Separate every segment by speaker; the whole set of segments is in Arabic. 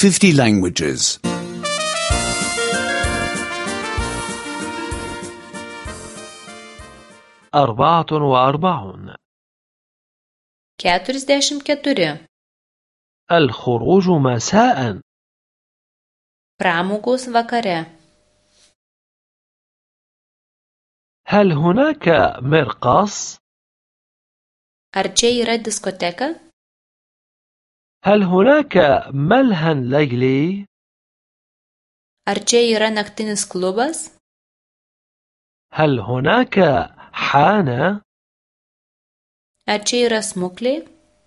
Speaker 1: 50 languages.
Speaker 2: 44.
Speaker 3: 44.
Speaker 2: الخروج مساء.
Speaker 3: Pramogos vakare.
Speaker 2: هل هناك مرقص؟
Speaker 3: Ar čia yra diskoteka?
Speaker 2: هل هناك ملهى ليلي؟
Speaker 3: Ar čia yra naktinis klubas?
Speaker 2: هل هناك حانة؟
Speaker 3: Ar čia yra smuklė?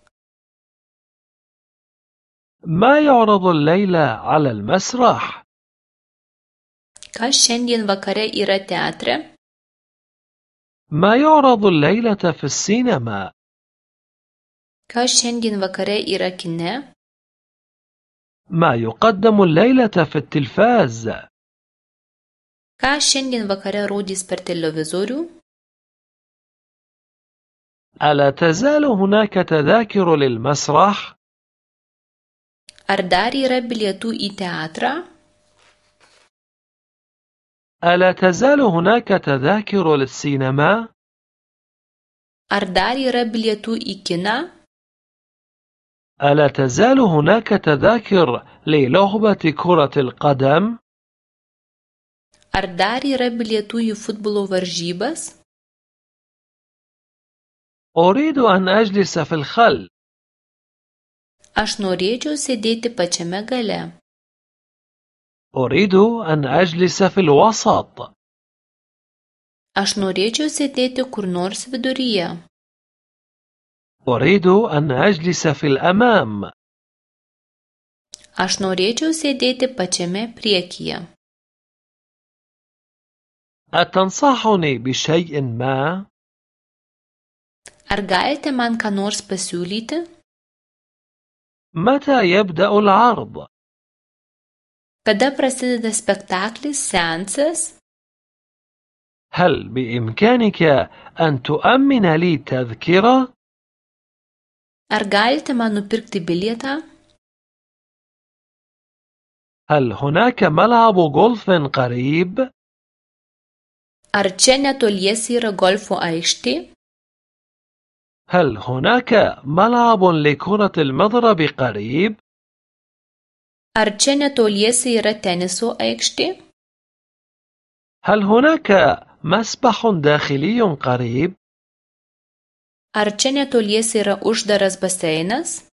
Speaker 2: ما يعرض الليلة على المسرح؟
Speaker 3: Kas šiandien vakare yra teatre?
Speaker 2: ما يعرض الليلة في السينما؟
Speaker 3: Kas šiandien vakare yra kine?
Speaker 2: ما يقدم الليلة في التلفاز؟
Speaker 3: Ką šiandien vakare rodys per televizorių?
Speaker 2: ألا تزال هناك تذاكر للمسرح؟
Speaker 3: Ar dar yra bilietų į teatrą?
Speaker 2: ألا تزال هناك تذاكر للسينما؟
Speaker 3: Ar dar yra bilietų į kiną?
Speaker 2: ألا تزال هناك تذاكر للعبة كرة القدم؟
Speaker 3: Ar dar yra bilietų į futbolo varžybas?
Speaker 2: أريد أن أجلس في الخلف.
Speaker 3: Aš norėčiau sėdėti pačiame gale.
Speaker 2: أريد أن أجلس في الوسط.
Speaker 3: Aš norėčiau sėdėti kur nors viduryje.
Speaker 2: أريد أن أجلس في الأمام.
Speaker 3: Aš norėčiau sėdėti pačiame priekyje.
Speaker 2: أتنصحني بشيء ما؟
Speaker 3: Ar galite man ką nors pasiūlyti?
Speaker 2: متى يبدأ العرض؟
Speaker 3: Kada prasideda spektaklis, seansas?
Speaker 2: هل بإمكانك أن تؤمن لي تذكرة؟
Speaker 3: Ar galite man nupirkti bilietą?
Speaker 2: هل هناك ملعب غولف قريب؟
Speaker 3: Ar čia netoliese yra golfo aikštė?
Speaker 2: هل هناك ملعب لكرة المضرب قريب؟
Speaker 3: Ar čia netoliese yra teniso aikštė?
Speaker 2: هل هناك مسبح داخلي قريب؟
Speaker 3: Ar čia netoliese yra uždaras baseinas?